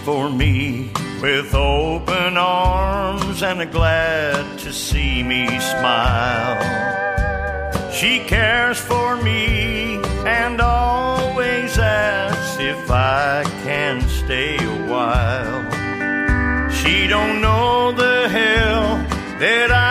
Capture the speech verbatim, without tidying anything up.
for me with open arms and are glad to see me smile. She cares for me and always asks if I can stay a while. She don't know the hell that I